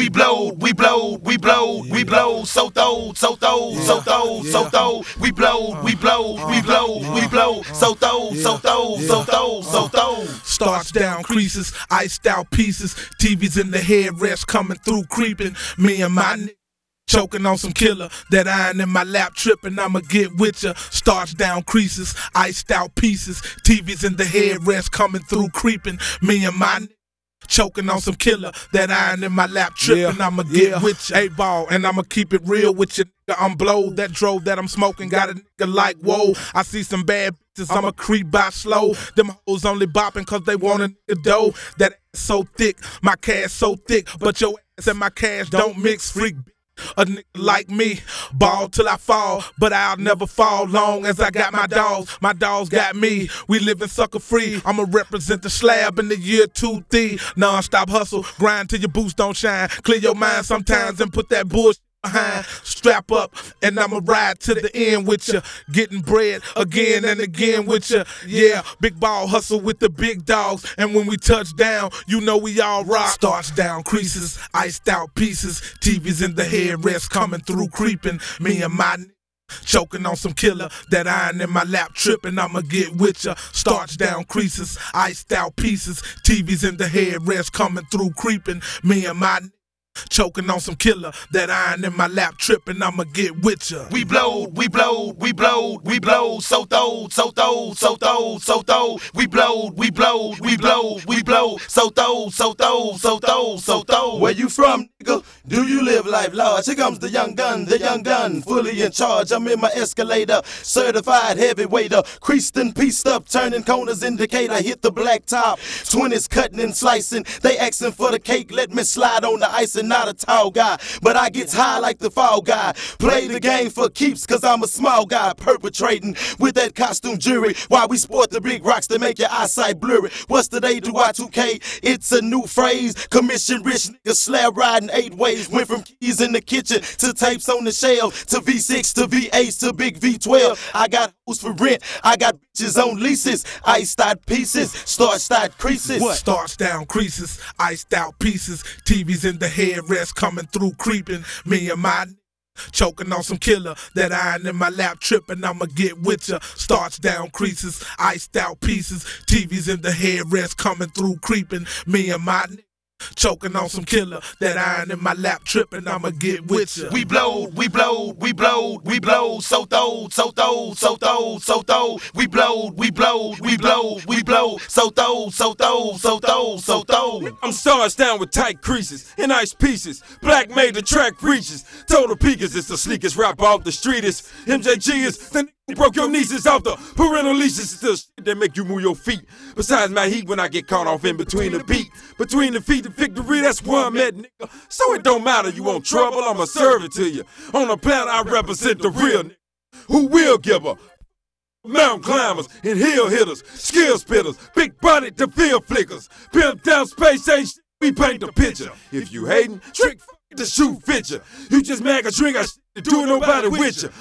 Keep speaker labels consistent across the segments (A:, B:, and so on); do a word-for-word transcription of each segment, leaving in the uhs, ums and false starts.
A: We blow, we blow, we blow, we blow, so throw, so throw, so throw, so throw. We blow, we blow, we blow, we blow, so throw, so throw, so throw, so throw.
B: Starts down creases, iced out pieces, T Vs in the headrest coming through creeping. Me and my n choking on some killer, that iron in my lap tripping, I'ma get with ya. Starts down creases, iced out pieces, T Vs in the headrest coming through creeping. Me and my n choking on some killer, that iron in my lap tripping, yeah, I'ma get yeah. with ya. Eight ball, and I'ma keep it real with ya. I'm blowed, that drove that I'm smoking got a nigga like whoa. I see some bad bitches, I'ma creep by slow. Them hoes only bopping cause they want a nigga dough. That ass so thick, my cash so thick, but your ass and my cash don't mix. Freak a nigga like me, ball till I fall, but I'll never fall long as I got my dogs. My dogs got me, we living sucker free. I'ma represent the slab in the year two three. Non-stop hustle, grind till your boots don't shine. Clear your mind sometimes and put that bullshit behind. Strap up and I'ma ride to the end with ya. Getting bread again and again with ya. Yeah, big ball hustle with the big dogs. And when we touch down, you know we all rock. Starts down creases, iced out pieces, T Vs in the headrest coming through creeping. Me and my n choking on some killer, that iron in my lap tripping, I'ma get with ya. Starts down creases, iced out pieces, T Vs in the headrest coming through creeping. Me and my n choking on some killer, that iron in my lap tripping, I'ma get with ya.
A: We blow, we blow, we blow, we blow, so throw, so throw, so throw, so throw. We blow, we blow, we blow, we blow, so throw, so throw, so throw, so throw.
C: Where you from, nigga? Do you live life large? Here comes the young gun, the young gun, fully in charge. I'm in my escalator, certified heavyweighter, creased and pieced up, turning corners, indicator, hit the black top. Twenties cutting and slicing, they asking for the cake, let me slide on the ice. And not a tall guy, but I get high like the fall guy. Play the game for keeps, cause I'm a small guy, perpetrating with that costume jury. While we sport the big rocks that make your eyesight blurry. What's the day to Y two K? It's a new phrase. Commission rich niggas slab riding eight ways. Went from keys in the kitchen to tapes on the shelf, to V six to V eight to big V twelve. I got hoes for rent, I got bitches on leases. Iced out pieces, start start creases.
B: What? Starts down creases, iced out pieces, T Vs in the headrest coming through creeping. Me and my n choking on some killer, that iron in my lap tripping, I'ma get with ya. Starts down creases, iced out pieces, T Vs in the headrest coming through creeping. Me and my n choking on some killer, that iron in my lap tripping, I'ma get with ya.
A: We blow, we blow, we blow, we blow, so throw, so throw, so throw, so throw. We blow, we blow, we blow, we blow, so throw, so throw, so throw, so throw.
D: I'm stars down with tight creases and ice pieces. Black made the track reaches. Total Peakers is the sleekest rap off the streetest. M J G is the n broke your nieces off the parental leashes. It's the shit that make you move your feet. Besides my heat when I get caught off in between the beat. Between the feet, the victory, that's where I'm at, nigga. So it don't matter, you want trouble, I'ma serve it to you. On the planet, I represent the real nigga who will give a mountain climbers and hill hitters, skill spitters, big body to field flickers. Pimp down space ain't shit, we paint the picture. If you hating, trick f the shoe fit you. You just mag a drink, I shit to do nobody with you.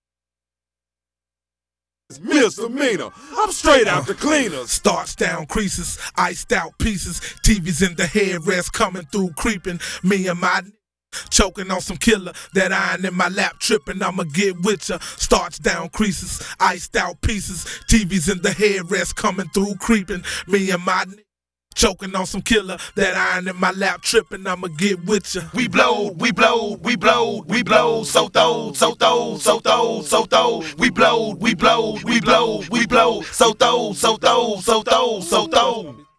D: Misdemeanor, I'm straight out the cleaners.
B: Starts down creases, iced out pieces, T Vs in the headrest coming through creeping. Me and my n choking on some killer, that iron in my lap tripping, I'ma get with ya. Starts down creases, iced out pieces, T Vs in the headrest coming through creeping. Me and my n choking on some killer, that iron in my lap tripping, I'ma get with ya.
A: We blow, we blow, we blow, we blow, so throw, so throw, so throw, so throw. We blow, we blow, we blow, we blow, so throw, so throw, so throw, so throw.